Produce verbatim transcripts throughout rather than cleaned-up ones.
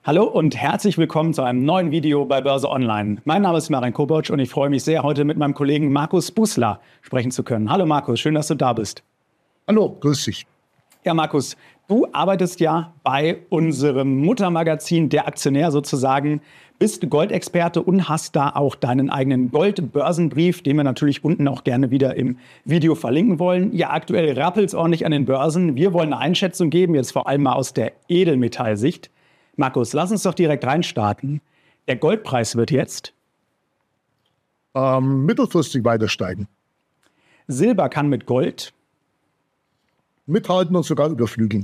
Hallo und herzlich willkommen zu einem neuen Video bei Börse Online. Mein Name ist Marek Kobotsch und ich freue mich sehr, heute mit meinem Kollegen Markus Bußler sprechen zu können. Hallo Markus, schön, dass du da bist. Hallo, grüß dich. Ja Markus, du arbeitest ja bei unserem Muttermagazin Der Aktionär sozusagen, bist Goldexperte und hast da auch deinen eigenen Goldbörsenbrief, den wir natürlich unten auch gerne wieder im Video verlinken wollen. Ja, aktuell rappelt es ordentlich an den Börsen. Wir wollen eine Einschätzung geben, jetzt vor allem mal aus der Edelmetallsicht. Markus, lass uns doch direkt reinstarten. Der Goldpreis wird jetzt ähm, mittelfristig weiter steigen. Silber kann mit Gold mithalten und sogar überflügeln.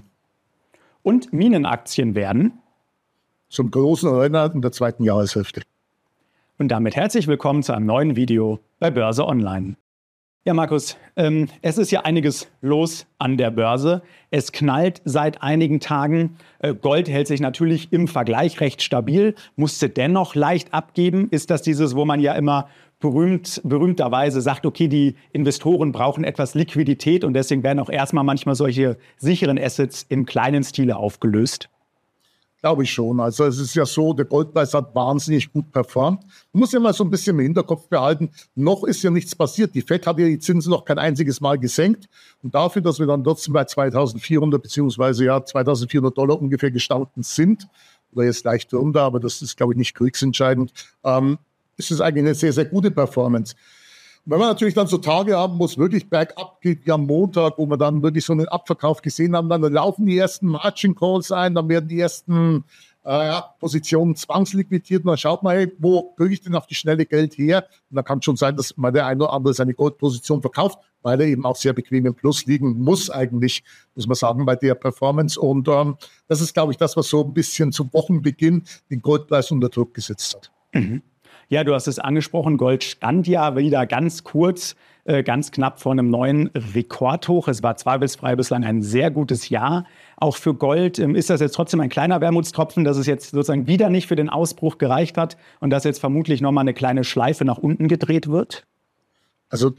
Und Minenaktien werden zum großen Renner in der zweiten Jahreshälfte. Und damit herzlich willkommen zu einem neuen Video bei Börse Online. Ja, Markus, ähm, es ist ja einiges los an der Börse. Es knallt seit einigen Tagen. Äh, Gold hält sich natürlich im Vergleich recht stabil, musste dennoch leicht abgeben. Ist das dieses, wo man ja immer berühmt, berühmterweise sagt, okay, die Investoren brauchen etwas Liquidität und deswegen werden auch erstmal manchmal solche sicheren Assets im kleinen Stile aufgelöst? Glaube ich schon. Also es ist ja so, der Goldpreis hat wahnsinnig gut performt. Man muss ja mal so ein bisschen im Hinterkopf behalten, noch ist ja nichts passiert. Die Fed hat ja die Zinsen noch kein einziges Mal gesenkt. Und dafür, dass wir dann trotzdem bei zweitausendvierhundert beziehungsweise ja zweitausendvierhundert Dollar ungefähr gestanden sind, oder jetzt leicht drunter, aber das ist, glaube ich, nicht kriegsentscheidend, ähm, ist es eigentlich eine sehr, sehr gute Performance. Wenn man natürlich dann so Tage haben, wo es wirklich bergab geht, wie am Montag, wo wir dann wirklich so einen Abverkauf gesehen haben, dann laufen die ersten Margin Calls ein, dann werden die ersten äh, ja, Positionen zwangsliquidiert und dann schaut man, hey, wo kriege ich denn auf die schnelle Geld her? Und dann kann es schon sein, dass mal der eine oder andere seine Goldposition verkauft, weil er eben auch sehr bequem im Plus liegen muss eigentlich, muss man sagen, bei der Performance. Und ähm, das ist, glaube ich, das, was so ein bisschen zum Wochenbeginn den Goldpreis unter Druck gesetzt hat. Mhm. Ja, du hast es angesprochen, Gold stand ja wieder ganz kurz, äh, ganz knapp vor einem neuen Rekordhoch. Es war zweifelsfrei bislang ein sehr gutes Jahr. Auch für Gold ähm, ist das jetzt trotzdem ein kleiner Wermutstropfen, dass es jetzt sozusagen wieder nicht für den Ausbruch gereicht hat und dass jetzt vermutlich nochmal eine kleine Schleife nach unten gedreht wird? Also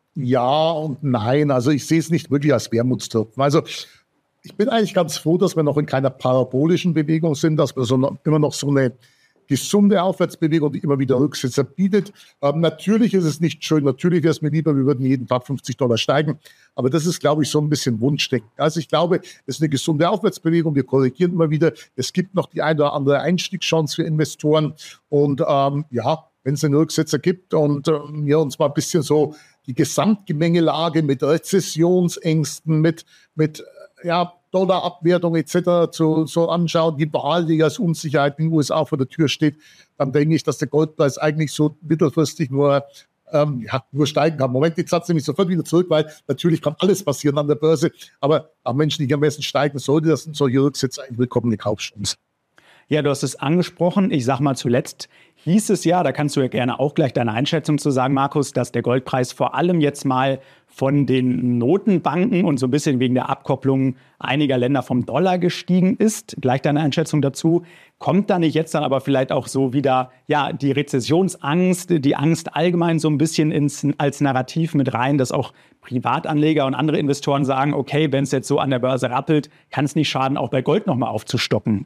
ja und nein. Also ich sehe es nicht wirklich als Wermutstropfen. Also ich bin eigentlich ganz froh, dass wir noch in keiner parabolischen Bewegung sind, dass wir so noch, immer noch so eine gesunde Aufwärtsbewegung, die immer wieder Rücksetzer bietet. Ähm, natürlich ist es nicht schön, natürlich wäre es mir lieber, wir würden jeden Tag fünfzig Dollar steigen, aber das ist, glaube ich, so ein bisschen Wunschdenken. Also ich glaube, es ist eine gesunde Aufwärtsbewegung, wir korrigieren immer wieder, es gibt noch die eine oder andere Einstiegschance für Investoren und ähm, ja, wenn es einen Rücksetzer gibt und ähm, wir uns mal ein bisschen so die Gesamtgemengelage mit Rezessionsängsten, mit, mit ja, Dollarabwertung et cetera zu, so anschauen, die Wahl, die als Unsicherheit in den U S A vor der Tür steht, dann denke ich, dass der Goldpreis eigentlich so mittelfristig nur, ähm, ja, nur steigen kann. Moment, jetzt hat es nämlich sofort wieder zurück, weil natürlich kann alles passieren an der Börse, aber auch Menschen, die am besten steigen, sollte das sind solche Rücksätze eine willkommene Kaufchance. Ja, du hast es angesprochen. Ich sag mal, zuletzt hieß es ja, da kannst du ja gerne auch gleich deine Einschätzung zu sagen, Markus, dass der Goldpreis vor allem jetzt mal von den Notenbanken und so ein bisschen wegen der Abkopplung einiger Länder vom Dollar gestiegen ist. Gleich deine Einschätzung dazu. Kommt da nicht jetzt dann aber vielleicht auch so wieder ja die Rezessionsangst, die Angst allgemein so ein bisschen ins, als Narrativ mit rein, dass auch Privatanleger und andere Investoren sagen, okay, wenn es jetzt so an der Börse rappelt, kann es nicht schaden, auch bei Gold nochmal aufzustocken?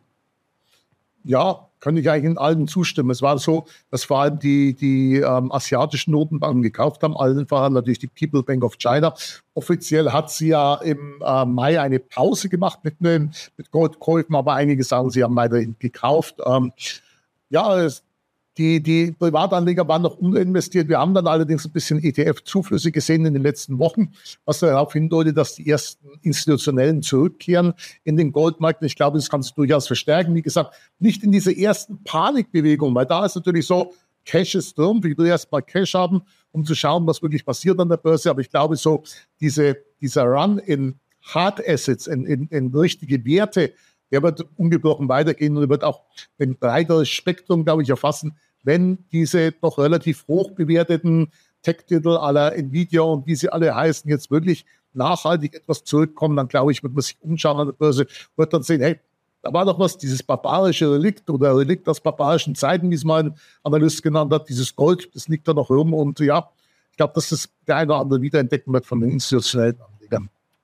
Ja, kann ich eigentlich in allem zustimmen. Es war so, dass vor allem die, die ähm, asiatischen Notenbanken gekauft haben, allen voran natürlich die People Bank of China. Offiziell hat sie ja im äh, Mai eine Pause gemacht mit, mit Goldkäufen, aber einige sagen, sie haben weiterhin gekauft. Ähm, ja, es, die, die Privatanleger waren noch uninvestiert. Wir haben dann allerdings ein bisschen E T F-Zuflüsse gesehen in den letzten Wochen, was darauf hindeutet, dass die ersten Institutionellen zurückkehren in den Goldmarkt. Ich glaube, das kann sich durchaus verstärken. Wie gesagt, nicht in diese ersten Panikbewegungen, weil da ist natürlich so, Cash ist drin, wir will erst mal Cash haben, um zu schauen, was wirklich passiert an der Börse. Aber ich glaube, so diese, dieser Run in Hard Assets, in, in, in richtige Werte, der wird ungebrochen weitergehen und wird auch ein breiteres Spektrum, glaube ich, erfassen, wenn diese doch relativ hoch bewerteten Tech-Titel à la Nvidia und wie sie alle heißen, jetzt wirklich nachhaltig etwas zurückkommen, dann glaube ich, wird man sich umschauen an der Börse, wird dann sehen, hey, da war doch was, dieses barbarische Relikt oder Relikt aus barbarischen Zeiten, wie es mal ein Analyst genannt hat, dieses Gold, das liegt da noch rum und ja, ich glaube, dass das der eine oder andere wiederentdecken wird von den institutionellen Anlegern.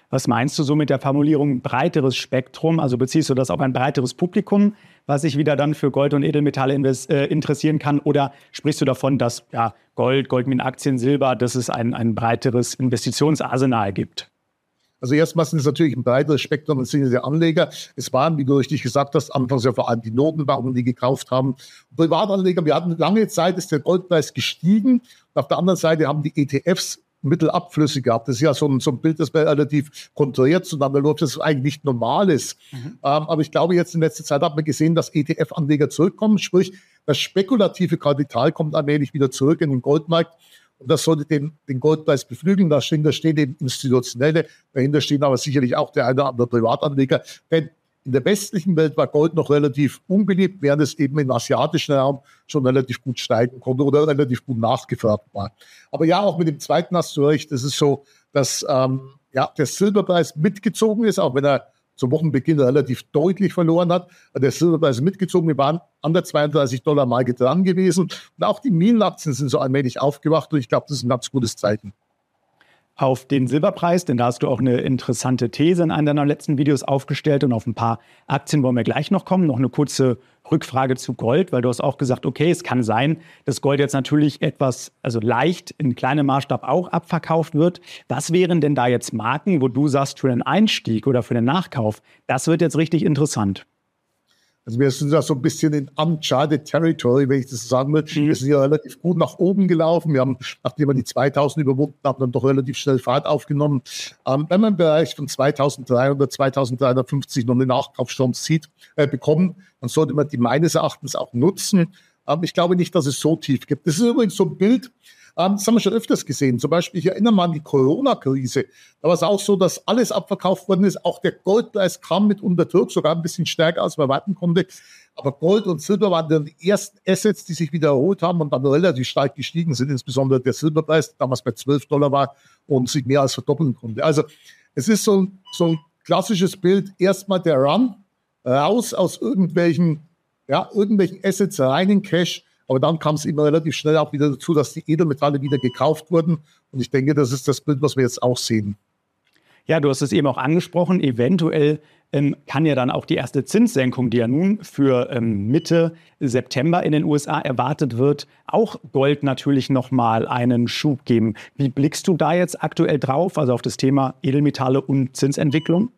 Was meinst du so mit der Formulierung breiteres Spektrum? Also beziehst du das auf ein breiteres Publikum, was sich wieder dann für Gold und Edelmetalle invest- äh, interessieren kann? Oder sprichst du davon, dass ja, Gold, Goldminenaktien, Silber, dass es ein, ein breiteres Investitionsarsenal gibt? Also erstmal sind es natürlich ein breiteres Spektrum im Sinne der Anleger. Es waren, wie du richtig gesagt hast, anfangs ja vor allem die Notenbanken, die gekauft haben. Privatanleger, wir hatten lange Zeit, ist der Goldpreis gestiegen. Und auf der anderen Seite haben die E T Fs mittelabflüssig gehabt. Das ist ja so ein, so ein Bild, das relativ kontrariert zueinander läuft, das eigentlich nicht normal ist. Mhm. Ähm, aber ich glaube, jetzt in letzter Zeit hat man gesehen, dass E T F-Anleger zurückkommen. Sprich, das spekulative Kapital kommt allmählich wieder zurück in den Goldmarkt. Und das sollte den, den Goldpreis beflügeln. Da stehen, da stehen eben Institutionelle, dahinter stehen aber sicherlich auch der eine oder andere Privatanleger. Denn in der westlichen Welt war Gold noch relativ unbeliebt, während es eben im asiatischen Raum schon relativ gut steigen konnte oder relativ gut nachgefragt war. Aber ja, auch mit dem zweiten hast du recht. Es ist so, dass ähm, ja, der Silberpreis mitgezogen ist, auch wenn er zum Wochenbeginn relativ deutlich verloren hat. Der Silberpreis mitgezogen. Wir waren an der zweiunddreißig Dollar Marke dran gewesen. Und auch die Minenaktien sind so allmählich aufgewacht. Und ich glaube, das ist ein ganz gutes Zeichen. Auf den Silberpreis, denn da hast du auch eine interessante These in einem deiner letzten Videos aufgestellt, und auf ein paar Aktien wollen wir gleich noch kommen. Noch eine kurze Rückfrage zu Gold, weil du hast auch gesagt, okay, es kann sein, dass Gold jetzt natürlich etwas, also leicht in kleinem Maßstab auch abverkauft wird. Was wären denn da jetzt Marken, wo du sagst, für den Einstieg oder für den Nachkauf, das wird jetzt richtig interessant? Also wir sind da so ein bisschen in uncharted territory, wenn ich das sagen will. Wir sind ja relativ gut nach oben gelaufen. Wir haben, nachdem wir die zweitausend überwunden haben, dann doch relativ schnell Fahrt aufgenommen. Ähm, wenn man im Bereich von zweitausenddreihundert, zweitausenddreihundertfünfzig noch eine Nachkaufschance sieht, äh, bekommen, dann sollte man die meines Erachtens auch nutzen. Ähm, ich glaube nicht, dass es so tief gibt. Das ist übrigens so ein Bild, Ähm, das haben wir schon öfters gesehen. Zum Beispiel, ich erinnere mal an die Corona-Krise. Da war es auch so, dass alles abverkauft worden ist. Auch der Goldpreis kam mitunter zurück, sogar ein bisschen stärker, als man warten konnte. Aber Gold und Silber waren dann die ersten Assets, die sich wieder erholt haben und dann relativ stark gestiegen sind. Insbesondere der Silberpreis, der damals bei zwölf Dollar war und sich mehr als verdoppeln konnte. Also es ist so ein, so ein klassisches Bild. Erstmal der Run, raus aus irgendwelchen, ja, irgendwelchen Assets rein in Cash. Aber dann kam es immer relativ schnell auch wieder dazu, dass die Edelmetalle wieder gekauft wurden. Und ich denke, das ist das Bild, was wir jetzt auch sehen. Ja, du hast es eben auch angesprochen. Eventuell ähm, kann ja dann auch die erste Zinssenkung, die ja nun für ähm, Mitte September in den U S A erwartet wird, auch Gold natürlich nochmal einen Schub geben. Wie blickst du da jetzt aktuell drauf, also auf das Thema Edelmetalle und Zinsentwicklung?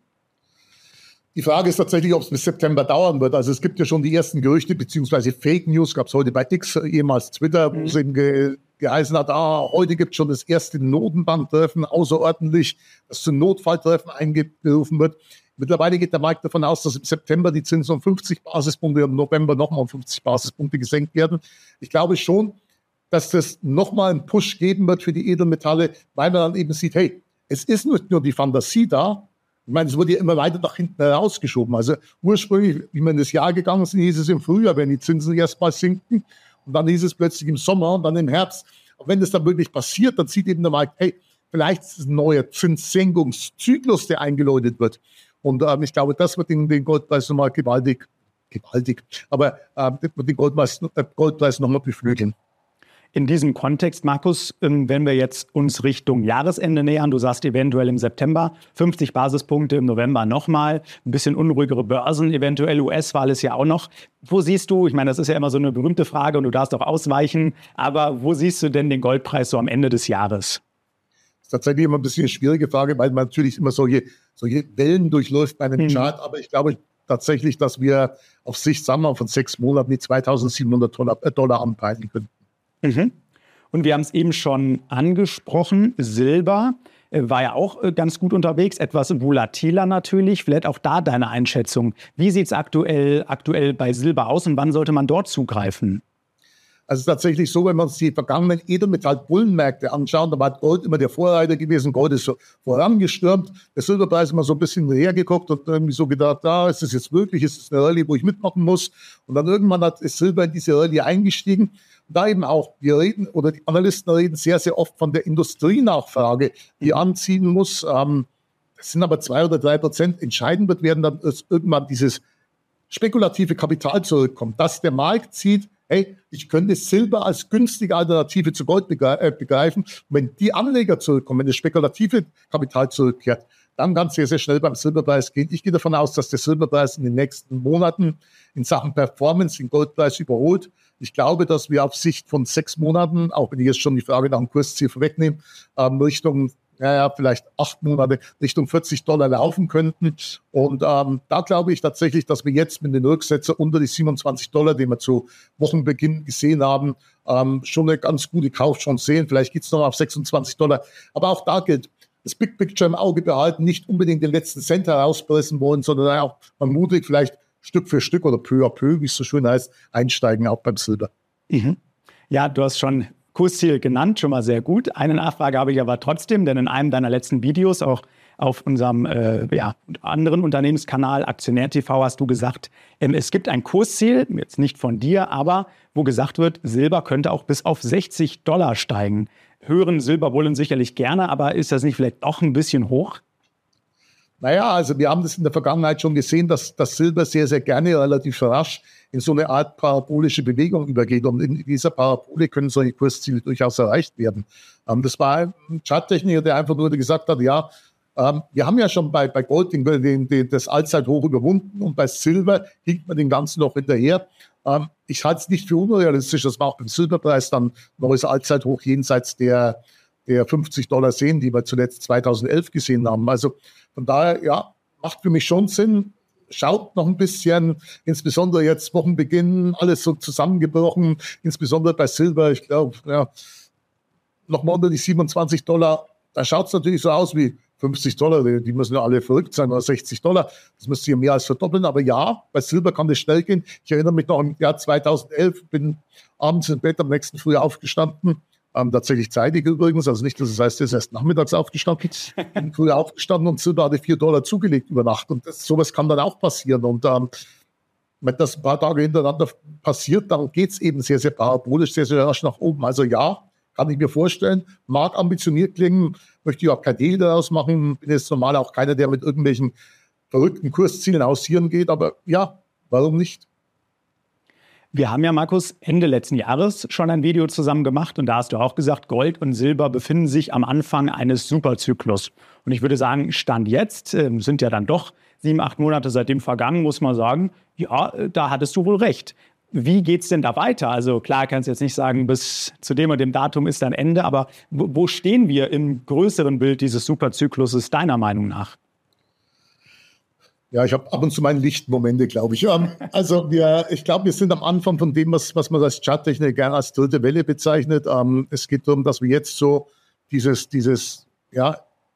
Die Frage ist tatsächlich, ob es bis September dauern wird. Also es gibt ja schon die ersten Gerüchte, beziehungsweise Fake News, gab es heute bei X, ehemals Twitter, wo mhm. es eben ge geheißen hat, ah, heute gibt es schon das erste Notenbanktreffen, außerordentlich, das zum Notfalltreffen eingerufen wird. Mittlerweile geht der Markt davon aus, dass im September die Zinsen um fünfzig Basispunkte, im November nochmal um fünfzig Basispunkte gesenkt werden. Ich glaube schon, dass das nochmal einen Push geben wird für die Edelmetalle, weil man dann eben sieht, hey, es ist nicht nur die Fantasie da. Ich meine, es wurde ja immer weiter nach hinten herausgeschoben. Also ursprünglich, wie wir in das Jahr gegangen sind, hieß es im Frühjahr, wenn die Zinsen erstmal sinken. Und dann hieß es plötzlich im Sommer und dann im Herbst. Und wenn das dann wirklich passiert, dann sieht eben der Markt, hey, vielleicht ist es ein neuer Zinssenkungszyklus, der eingeläutet wird. Und ähm, ich glaube, das wird den, den Goldpreis nochmal gewaltig, gewaltig, aber ähm, wird den Goldpreis, äh, Goldpreis nochmal beflügeln. In diesem Kontext, Markus, wenn wir jetzt uns Richtung Jahresende nähern, du sagst eventuell im September fünfzig Basispunkte, im November nochmal, ein bisschen unruhigere Börsen, eventuell U S-Wahl ist ja auch noch. Wo siehst du, ich meine, das ist ja immer so eine berühmte Frage und du darfst auch ausweichen, aber wo siehst du denn den Goldpreis so am Ende des Jahres? Das ist tatsächlich immer ein bisschen eine schwierige Frage, weil man natürlich immer solche, solche Wellen durchläuft bei einem hm. Chart, aber ich glaube tatsächlich, dass wir auf Sicht, sagen wir, von sechs Monaten mit zweitausendsiebenhundert Dollar anpeilen können. Mhm. Und wir haben es eben schon angesprochen, Silber äh, war ja auch äh, ganz gut unterwegs, etwas volatiler natürlich. Vielleicht auch da deine Einschätzung. Wie sieht es aktuell, aktuell bei Silber aus und wann sollte man dort zugreifen? Also tatsächlich so, wenn wir uns die vergangenen Edelmetall-Bullenmärkte anschauen, da war Gold immer der Vorreiter gewesen. Gold ist so vorangestürmt. Der Silberpreis immer so ein bisschen hergeguckt und irgendwie so gedacht, da ah, ist es jetzt wirklich, ist es eine Rallye, wo ich mitmachen muss. Und dann irgendwann hat ist Silber in diese Rallye eingestiegen. Und da eben auch, wir reden, oder die Analysten reden sehr, sehr oft von der Industrienachfrage, die anziehen muss. Ähm, das sind aber zwei oder drei Prozent. Entscheidend wird werden, dann dass irgendwann dieses spekulative Kapital zurückkommt, dass der Markt sieht, hey, ich könnte Silber als günstige Alternative zu Gold begreifen. Und wenn die Anleger zurückkommen, wenn das spekulative Kapital zurückkehrt, dann kann es sehr, sehr schnell beim Silberpreis gehen. Ich gehe davon aus, dass der Silberpreis in den nächsten Monaten in Sachen Performance den Goldpreis überholt. Ich glaube, dass wir auf Sicht von sechs Monaten, auch wenn ich jetzt schon die Frage nach dem Kursziel vorwegnehme, ähm, Richtung, naja, vielleicht acht Monate, Richtung vierzig Dollar laufen könnten. Und ähm, da glaube ich tatsächlich, dass wir jetzt mit den Rücksetzer unter die siebenundzwanzig Dollar, die wir zu Wochenbeginn gesehen haben, ähm, schon eine ganz gute Kaufchance sehen. Vielleicht geht es noch auf sechsundzwanzig Dollar. Aber auch da gilt, das Big Picture im Auge behalten, nicht unbedingt den letzten Cent herauspressen wollen, sondern auch mal mutig vielleicht Stück für Stück oder peu à peu, wie es so schön heißt, einsteigen, auch beim Silber. Mhm. Ja, du hast schon Kursziel genannt, schon mal sehr gut. Eine Nachfrage habe ich aber trotzdem, denn in einem deiner letzten Videos, auch auf unserem äh, ja, anderen Unternehmenskanal Aktionär T V, hast du gesagt, ähm, es gibt ein Kursziel, jetzt nicht von dir, aber wo gesagt wird, Silber könnte auch bis auf sechzig Dollar steigen. Hören Silberbullen sicherlich gerne, aber ist das nicht vielleicht doch ein bisschen hoch? Naja, also wir haben das in der Vergangenheit schon gesehen, dass das Silber sehr, sehr gerne relativ rasch in so eine Art parabolische Bewegung übergeht. Und in dieser Parabole können solche Kursziele durchaus erreicht werden. Ähm, das war ein Charttechniker, der einfach nur gesagt hat, ja, ähm, wir haben ja schon bei, bei Gold den, den, den, das Allzeithoch überwunden und bei Silber hinkt man den Ganzen noch hinterher. Ähm, ich halte es nicht für unrealistisch, dass wir auch beim Silberpreis dann neues Allzeithoch jenseits der, der fünfzig Dollar sehen, die wir zuletzt zweitausendelf gesehen haben. Also von daher, ja, macht für mich schon Sinn. Schaut noch ein bisschen, insbesondere jetzt Wochenbeginn, alles so zusammengebrochen, insbesondere bei Silber. Ich glaube, ja, nochmal unter die siebenundzwanzig Dollar. Da schaut es natürlich so aus wie fünfzig Dollar. Die, die müssen ja alle verrückt sein, oder sechzig Dollar. Das müsste ja mehr als verdoppeln. Aber ja, bei Silber kann das schnell gehen. Ich erinnere mich noch im Jahr zweitausendelf, bin abends im Bett am nächsten Früh aufgestanden. Ähm, tatsächlich zeitig übrigens, also nicht, dass es heißt, er ist erst nachmittags aufgestanden, bin früher aufgestanden und Silber hatte vier Dollar zugelegt über Nacht. Und das, sowas kann dann auch passieren. Und ähm, wenn das ein paar Tage hintereinander passiert, dann geht es eben sehr, sehr parabolisch, sehr, sehr rasch nach oben. Also ja, kann ich mir vorstellen, mag ambitioniert klingen, möchte ich auch kein Deal daraus machen, bin jetzt normal auch keiner, der mit irgendwelchen verrückten Kurszielen hausieren geht, aber ja, warum nicht? Wir haben ja, Markus, Ende letzten Jahres schon ein Video zusammen gemacht und da hast du auch gesagt, Gold und Silber befinden sich am Anfang eines Superzyklus. Und ich würde sagen, Stand jetzt, äh, sind ja dann doch sieben, acht Monate seitdem vergangen, muss man sagen, ja, da hattest du wohl recht. Wie geht's denn da weiter? Also klar, kannst du jetzt nicht sagen, bis zu dem und dem Datum ist dann Ende, aber wo, wo stehen wir im größeren Bild dieses Superzykluses deiner Meinung nach? Ja, ich habe ab und zu meine Lichtmomente, glaube ich. Also wir, ich glaube, wir sind am Anfang von dem, was, was man als Charttechniker gerne als dritte Welle bezeichnet. Ähm, es geht darum, dass wir jetzt so dieses, dieses, ja,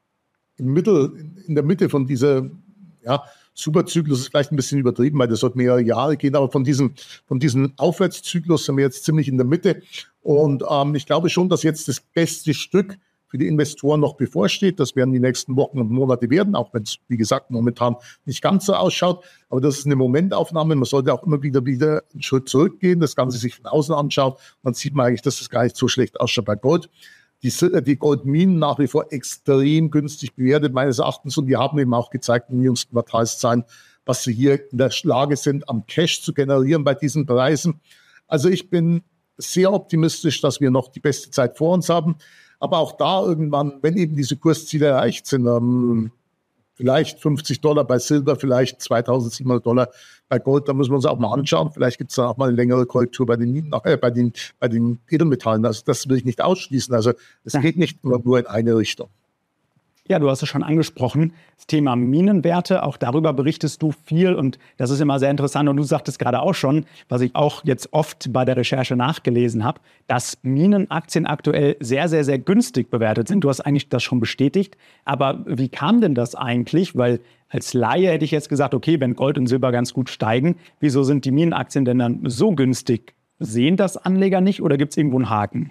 im Mittel, in der Mitte von dieser, ja, Superzyklus ist vielleicht ein bisschen übertrieben, weil das sollte mehrere Jahre gehen, aber von diesem, von diesem Aufwärtszyklus sind wir jetzt ziemlich in der Mitte. Und ähm, ich glaube schon, dass jetzt das beste Stück für die Investoren noch bevorsteht. Das werden die nächsten Wochen und Monate werden, auch wenn es, wie gesagt, momentan nicht ganz so ausschaut. Aber das ist eine Momentaufnahme. Man sollte auch immer wieder wieder einen Schritt zurückgehen, das Ganze sich von außen anschaut. Dann sieht man eigentlich, dass das gar nicht so schlecht ausschaut bei Gold. Die, die Goldminen nach wie vor extrem günstig bewertet, meines Erachtens. Und die haben eben auch gezeigt in den jüngsten Quartalszahlen, was sie hier in der Lage sind, am Cash zu generieren bei diesen Preisen. Also ich bin sehr optimistisch, dass wir noch die beste Zeit vor uns haben. Aber auch da irgendwann, wenn eben diese Kursziele erreicht sind, ähm, vielleicht fünfzig Dollar bei Silber, vielleicht zweitausendsiebenhundert Dollar bei Gold, da müssen wir uns auch mal anschauen. Vielleicht gibt es dann auch mal eine längere Korrektur bei den, äh, bei den, bei den Edelmetallen. Also das will ich nicht ausschließen. Also es geht nicht immer nur in eine Richtung. Ja, du hast es schon angesprochen, das Thema Minenwerte, auch darüber berichtest du viel und das ist immer sehr interessant. Und du sagtest gerade auch schon, was ich auch jetzt oft bei der Recherche nachgelesen habe, dass Minenaktien aktuell sehr, sehr, sehr günstig bewertet sind. Du hast eigentlich das schon bestätigt, aber wie kam denn das eigentlich? Weil als Laie hätte ich jetzt gesagt, okay, wenn Gold und Silber ganz gut steigen, wieso sind die Minenaktien denn dann so günstig? Sehen das Anleger nicht oder gibt es irgendwo einen Haken?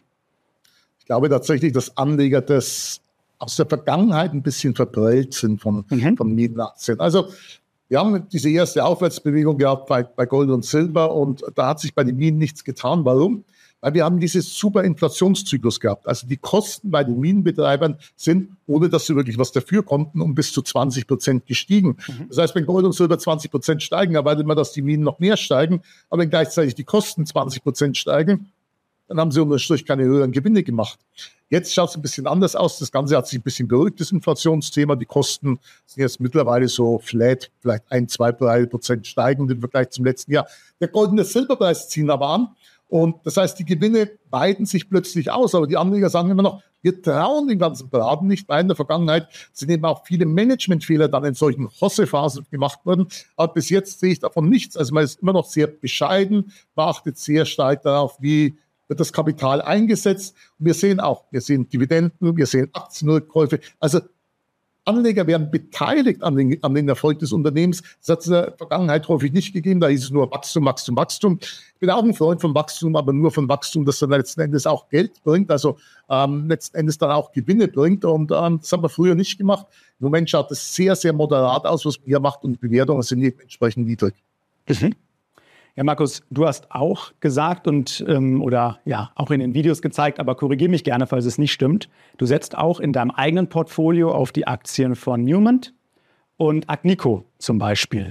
Ich glaube tatsächlich, dass Anleger das aus der Vergangenheit ein bisschen verprellt sind von, mhm. von Minenaktien. Also wir haben diese erste Aufwärtsbewegung gehabt bei, bei Gold und Silber und da hat sich bei den Minen nichts getan. Warum? Weil wir haben dieses super Inflationszyklus gehabt. Also die Kosten bei den Minenbetreibern sind, ohne dass sie wirklich was dafür konnten, um bis zu zwanzig Prozent gestiegen. Mhm. Das heißt, wenn Gold und Silber zwanzig Prozent steigen, erwartet man, dass die Minen noch mehr steigen. Aber wenn gleichzeitig die Kosten zwanzig Prozent steigen, dann haben sie unter Strich keine höheren Gewinne gemacht. Jetzt schaut es ein bisschen anders aus. Das Ganze hat sich ein bisschen beruhigt, das Inflationsthema. Die Kosten sind jetzt mittlerweile so flat, vielleicht ein, zwei, drei Prozent steigend im Vergleich zum letzten Jahr. Der Gold- und der Silberpreis ziehen aber an. Und das heißt, die Gewinne weiten sich plötzlich aus. Aber die Anleger sagen immer noch, wir trauen den ganzen Braten nicht, weil in der Vergangenheit sind eben auch viele Managementfehler dann in solchen Hossephasen gemacht worden. Aber bis jetzt sehe ich davon nichts. Also man ist immer noch sehr bescheiden, man achtet sehr stark darauf, wie wird das Kapital eingesetzt. Und wir sehen auch, wir sehen Dividenden, wir sehen Aktienrückkäufe. Also Anleger werden beteiligt an den, an den Erfolg des Unternehmens. Das hat es in der Vergangenheit häufig nicht gegeben. Da hieß es nur Wachstum, Wachstum, Wachstum. Ich bin auch ein Freund von Wachstum, aber nur von Wachstum, das dann letzten Endes auch Geld bringt, also ähm, letzten Endes dann auch Gewinne bringt. Und ähm, das haben wir früher nicht gemacht. Im Moment schaut es sehr, sehr moderat aus, was man hier macht, und die Bewertungen sind entsprechend niedrig. Mhm. Ja, Markus, du hast auch gesagt und ähm, oder ja auch in den Videos gezeigt, aber korrigiere mich gerne, falls es nicht stimmt. Du setzt auch in deinem eigenen Portfolio auf die Aktien von Newmont und Agnico zum Beispiel.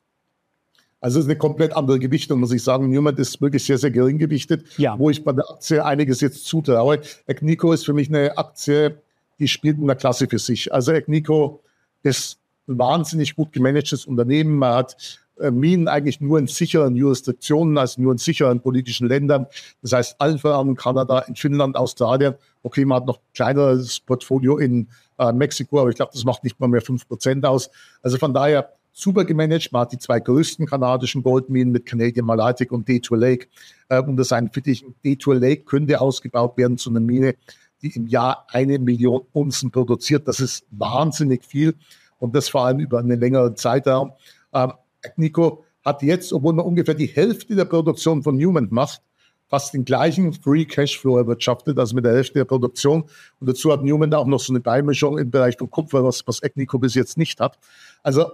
Also es ist eine komplett andere Gewichtung, muss ich sagen. Newmont ist wirklich sehr, sehr gering gewichtet, ja. Wo ich bei der Aktie einiges jetzt zutraue. Agnico ist für mich eine Aktie, die spielt in der Klasse für sich. Also Agnico ist ein wahnsinnig gut gemanagtes Unternehmen. Man hat Minen eigentlich nur in sicheren Jurisdiktionen, also nur in sicheren politischen Ländern. Das heißt, allen voran Kanada, in Finnland, Australien. Okay, man hat noch ein kleineres Portfolio in äh, Mexiko, aber ich glaube, das macht nicht mal mehr fünf Prozent aus. Also von daher super gemanagt. Man hat die zwei größten kanadischen Goldminen mit Canadian Malartic und Detour Lake äh, unter seinen Fittichen. Detour Lake könnte ausgebaut werden zu einer Mine, die im Jahr eine Million Unzen produziert. Das ist wahnsinnig viel, und das vor allem über einen längeren Zeitraum. Ähm, Agnico hat jetzt, obwohl man ungefähr die Hälfte der Produktion von Newmont macht, fast den gleichen Free Cashflow erwirtschaftet, also mit der Hälfte der Produktion. Und dazu hat Newmont auch noch so eine Beimischung im Bereich von Kupfer, was, was Agnico bis jetzt nicht hat. Also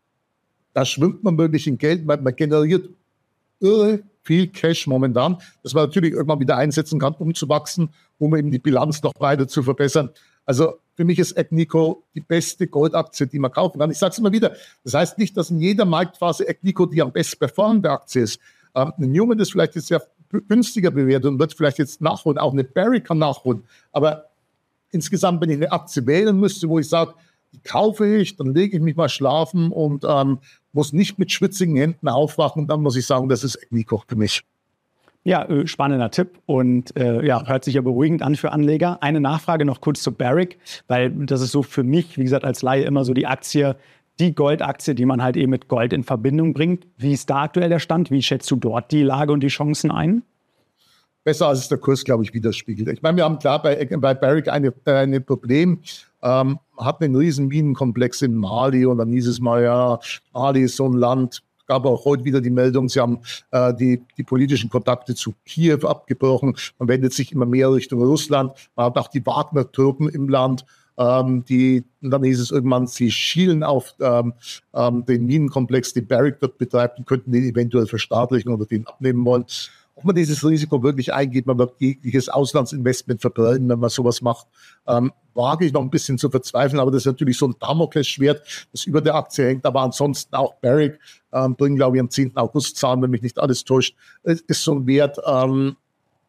da schwimmt man wirklich in Geld, man, man generiert irre viel Cash momentan, das man natürlich irgendwann wieder einsetzen kann, um zu wachsen, um eben die Bilanz noch weiter zu verbessern. Also für mich ist Agnico die beste Goldaktie, die man kaufen kann. Ich sage es immer wieder, das heißt nicht, dass in jeder Marktphase Agnico die am besten performende Aktie ist. Ähm, eine Newmont ist vielleicht jetzt sehr günstiger bewertet und wird vielleicht jetzt nachholen, auch eine Barrick kann nachholen. Aber insgesamt, wenn ich eine Aktie wählen müsste, wo ich sage, die kaufe ich, dann lege ich mich mal schlafen und ähm, muss nicht mit schwitzigen Händen aufwachen, dann muss ich sagen, das ist Agnico für mich. Ja, äh, spannender Tipp und äh, ja, hört sich ja beruhigend an für Anleger. Eine Nachfrage noch kurz zu Barrick, weil das ist so für mich, wie gesagt, als Laie immer so die Aktie, die Goldaktie, die man halt eben mit Gold in Verbindung bringt. Wie ist da aktuell der Stand? Wie schätzt du dort die Lage und die Chancen ein? Besser, als es der Kurs, glaube ich, widerspiegelt. Ich meine, wir haben klar bei, bei Barrick ein eine Problem. Ähm, hat einen riesen Minenkomplex in Mali und dann hieß es mal, ja, Mali ist so ein Land. Gab auch heute wieder die Meldung, sie haben äh, die, die politischen Kontakte zu Kiew abgebrochen. Man wendet sich immer mehr Richtung Russland. Man hat auch die Wagner-Türken im Land. Ähm, die, und dann hieß es irgendwann, sie schielen auf ähm, ähm, den Minenkomplex, den Barrick dort betreibt, und könnten den eventuell verstaatlichen oder den abnehmen wollen. Ob man dieses Risiko wirklich eingeht, man wird jegliches Auslandsinvestment verbrennen, wenn man sowas macht, ähm, wage ich noch ein bisschen zu verzweifeln, aber das ist natürlich so ein Damoklesschwert, das über der Aktie hängt. Aber ansonsten auch Barrick ähm, bringen, glaube ich, am zehnten August Zahlen, wenn mich nicht alles täuscht, ist so ein Wert ähm,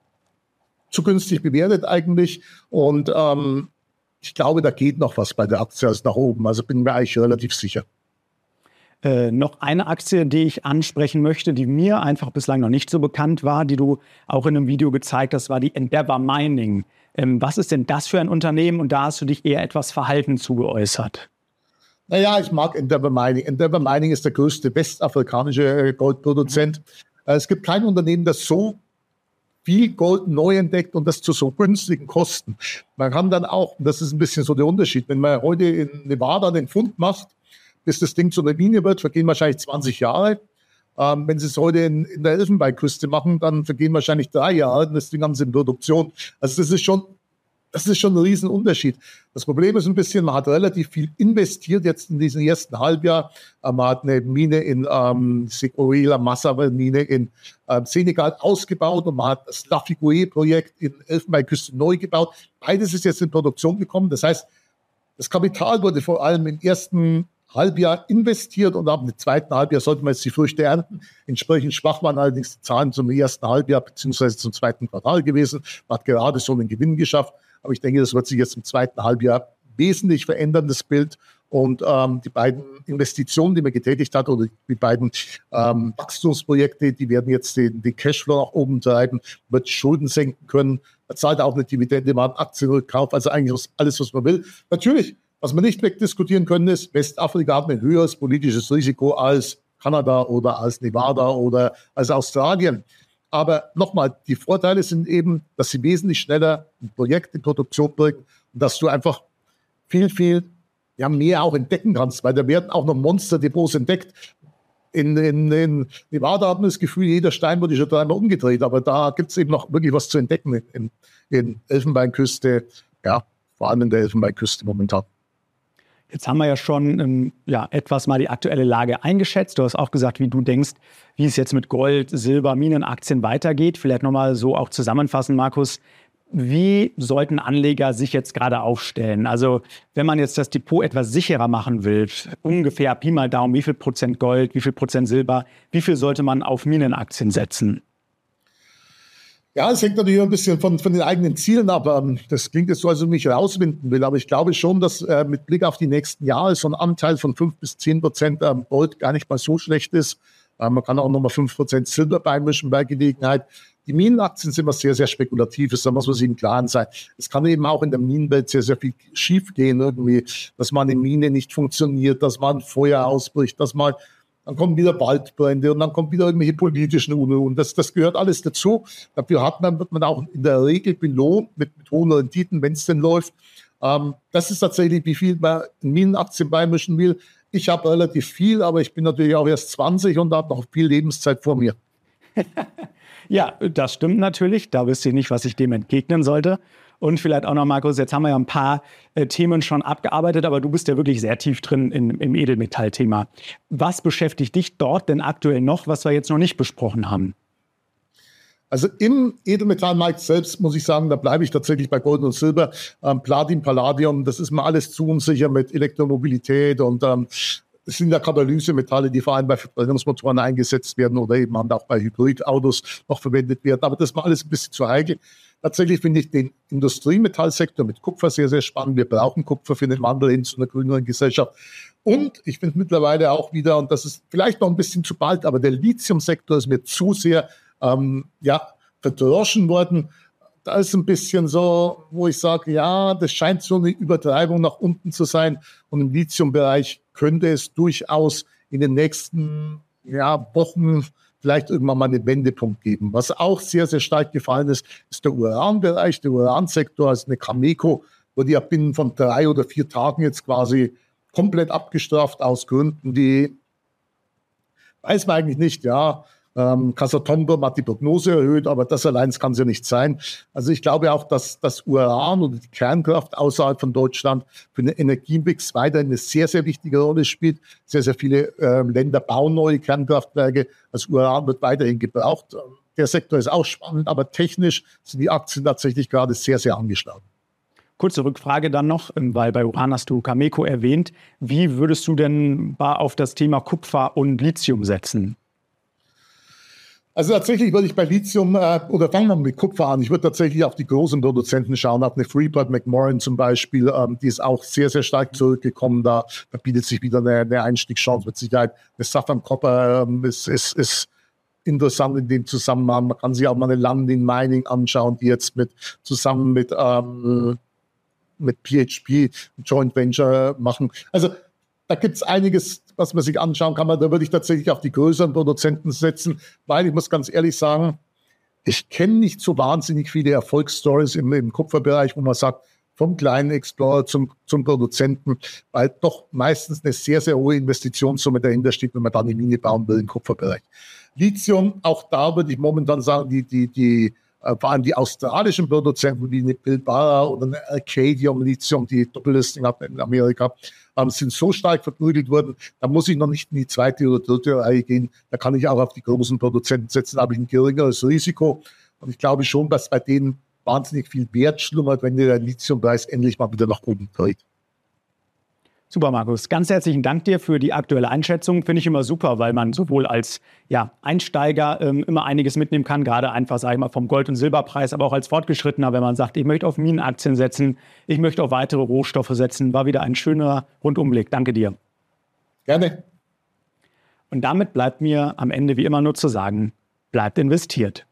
zu günstig bewertet eigentlich. Und ähm, ich glaube, da geht noch was bei der Aktie als nach oben. Also bin mir eigentlich relativ sicher. Äh, noch eine Aktie, die ich ansprechen möchte, die mir einfach bislang noch nicht so bekannt war, die du auch in einem Video gezeigt hast, war die Endeavour Mining. Ähm, was ist denn das für ein Unternehmen? Und da hast du dich eher etwas verhalten zugeäußert. Naja, ich mag Endeavour Mining. Endeavour Mining ist der größte westafrikanische Goldproduzent. Mhm. Es gibt kein Unternehmen, das so viel Gold neu entdeckt und das zu so günstigen Kosten. Man kann dann auch, und das ist ein bisschen so der Unterschied, wenn man heute in Nevada den Fund macht, bis das Ding zu einer Mine wird, vergehen wahrscheinlich zwanzig Jahre. Ähm, wenn Sie es heute in, in der Elfenbeinküste machen, dann vergehen wahrscheinlich drei Jahre, das Ding haben Sie in Produktion. Also das ist schon, das ist schon ein Riesenunterschied. Das Problem ist ein bisschen, man hat relativ viel investiert jetzt in diesem ersten Halbjahr. Äh, man hat eine Mine in ähm, Sequoia Massa-Mine in äh, Senegal ausgebaut und man hat das Lafigue-Projekt in Elfenbeinküste neu gebaut. Beides ist jetzt in Produktion gekommen. Das heißt, das Kapital wurde vor allem im ersten Halbjahr investiert und ab dem zweiten Halbjahr sollten wir jetzt die Früchte ernten. Entsprechend schwach waren allerdings die Zahlen zum ersten Halbjahr beziehungsweise zum zweiten Quartal gewesen. Man hat gerade so einen Gewinn geschafft, aber ich denke, das wird sich jetzt im zweiten Halbjahr wesentlich verändern, das Bild. Und ähm, die beiden Investitionen, die man getätigt hat, oder die beiden ähm, Wachstumsprojekte, die werden jetzt den, den Cashflow nach oben treiben, wird Schulden senken können. Man zahlt auch eine Dividende, man hat Aktienrückkauf, also eigentlich alles, was man will. Natürlich, was wir nicht wegdiskutieren können, ist, Westafrika hat ein höheres politisches Risiko als Kanada oder als Nevada oder als Australien. Aber nochmal, die Vorteile sind eben, dass sie wesentlich schneller ein Projekt in Produktion bringen und dass du einfach viel, viel ja, mehr auch entdecken kannst, weil da werden auch noch Monsterdepots entdeckt. In, in, in Nevada hat man das Gefühl, jeder Stein wurde schon dreimal umgedreht, aber da gibt es eben noch wirklich was zu entdecken in, in, in Elfenbeinküste, ja, vor allem in der Elfenbeinküste momentan. Jetzt haben wir ja schon ähm, ja, etwas mal die aktuelle Lage eingeschätzt. Du hast auch gesagt, wie du denkst, wie es jetzt mit Gold, Silber, Minenaktien weitergeht. Vielleicht nochmal so auch zusammenfassen, Markus. Wie sollten Anleger sich jetzt gerade aufstellen? Also wenn man jetzt das Depot etwas sicherer machen will, ungefähr Pi mal Daumen, wie viel Prozent Gold, wie viel Prozent Silber, wie viel sollte man auf Minenaktien setzen? Ja, es hängt natürlich ein bisschen von, von den eigenen Zielen ab. Das klingt jetzt so, als ob ich mich rauswinden will, aber ich glaube schon, dass äh, mit Blick auf die nächsten Jahre so ein Anteil von fünf bis zehn Prozent ähm, Gold gar nicht mal so schlecht ist. Äh, man kann auch nochmal fünf Prozent Silber beimischen bei Gelegenheit. Die Minenaktien sind immer sehr, sehr spekulativ, da muss man sich im Klaren sein. Es kann eben auch in der Minenwelt sehr, sehr viel schief gehen irgendwie, dass mal eine Mine nicht funktioniert, dass mal ein Feuer ausbricht, dass mal, dann kommen wieder Waldbrände und dann kommen wieder irgendwelche politischen Unruhen. Das, das gehört alles dazu. Dafür hat man, wird man auch in der Regel belohnt mit, mit hohen Renditen, wenn es denn läuft. Ähm, das ist tatsächlich, wie viel man in Minenaktien beimischen will. Ich habe relativ viel, aber ich bin natürlich auch erst zwanzig und habe noch viel Lebenszeit vor mir. Ja, das stimmt natürlich. Da wüsste ich nicht, was ich dem entgegnen sollte. Und vielleicht auch noch, Markus, jetzt haben wir ja ein paar äh, Themen schon abgearbeitet, aber du bist ja wirklich sehr tief drin in, im Edelmetallthema. Was beschäftigt dich dort denn aktuell noch, was wir jetzt noch nicht besprochen haben? Also im Edelmetallmarkt selbst muss ich sagen, da bleibe ich tatsächlich bei Gold und Silber. Ähm, Platin, Palladium, das ist mir alles zu unsicher mit Elektromobilität und ähm, es sind ja Katalysemetalle, die vor allem bei Verbrennungsmotoren eingesetzt werden oder eben auch bei Hybridautos noch verwendet werden. Aber das ist mal alles ein bisschen zu heikel. Tatsächlich finde ich den Industriemetallsektor mit Kupfer sehr, sehr spannend. Wir brauchen Kupfer für den Wandel hin zu einer grüneren Gesellschaft. Und ich finde mittlerweile auch wieder, und das ist vielleicht noch ein bisschen zu bald, aber der Lithiumsektor ist mir zu sehr ähm, ja, verdroschen worden. Da ist ein bisschen so, wo ich sage, ja, das scheint so eine Übertreibung nach unten zu sein. Und im Lithiumbereich könnte es durchaus in den nächsten ja, Wochen vielleicht irgendwann mal einen Wendepunkt geben. Was auch sehr, sehr stark gefallen ist, ist der Uranbereich, der Uransektor, also eine Cameco, wurde ja binnen von drei oder vier Tagen jetzt quasi komplett abgestraft aus Gründen, die weiß man eigentlich nicht, ja. Ähm, Casatombo hat die Prognose erhöht, aber das allein kann es ja nicht sein. Also ich glaube auch, dass das Uran oder die Kernkraft außerhalb von Deutschland für den Energiemix weiterhin eine sehr, sehr wichtige Rolle spielt. Sehr, sehr viele äh, Länder bauen neue Kernkraftwerke. Das Uran wird weiterhin gebraucht. Der Sektor ist auch spannend, aber technisch sind die Aktien tatsächlich gerade sehr, sehr angeschlagen. Kurze Rückfrage dann noch, weil bei Uran hast du Cameco erwähnt. Wie würdest du denn auf das Thema Kupfer und Lithium setzen? Also tatsächlich würde ich bei Lithium, äh, oder fangen wir mit Kupfer an, ich würde tatsächlich auf die großen Produzenten schauen, auf eine Freeport McMoran zum Beispiel, ähm, die ist auch sehr, sehr stark zurückgekommen, da, da bietet sich wieder eine, eine Einstiegschance mit Sicherheit. Eine Southern Copper ähm, ist, ist, ist interessant in dem Zusammenhang, man kann sich auch mal eine Landin Mining anschauen, die jetzt mit zusammen mit, ähm, mit P H P ein Joint Venture machen. Also da gibt es einiges, was man sich anschauen kann. Da würde ich tatsächlich auf die größeren Produzenten setzen, weil ich muss ganz ehrlich sagen, ich kenne nicht so wahnsinnig viele Erfolgsstories im, im Kupferbereich, wo man sagt, vom kleinen Explorer zum, zum Produzenten, weil doch meistens eine sehr, sehr hohe Investitionssumme dahinter steht, wenn man dann eine Mine bauen will im Kupferbereich. Lithium, auch da würde ich momentan sagen, die, die, die vor allem die australischen Produzenten wie eine Pilbara oder eine Arcadium Lithium, die Doppellisting hat in Amerika, ähm, sind so stark verprügelt worden, da muss ich noch nicht in die zweite oder dritte Reihe gehen. Da kann ich auch auf die großen Produzenten setzen, da habe ich ein geringeres Risiko. Und ich glaube schon, dass bei denen wahnsinnig viel Wert schlummert, wenn der Lithiumpreis endlich mal wieder nach oben dreht. Super, Markus. Ganz herzlichen Dank dir für die aktuelle Einschätzung. Finde ich immer super, weil man sowohl als ja, Einsteiger ähm, immer einiges mitnehmen kann, gerade einfach, sage ich mal, vom Gold- und Silberpreis, aber auch als Fortgeschrittener, wenn man sagt, ich möchte auf Minenaktien setzen, ich möchte auf weitere Rohstoffe setzen. War wieder ein schöner Rundumblick. Danke dir. Gerne. Und damit bleibt mir am Ende wie immer nur zu sagen, bleibt investiert.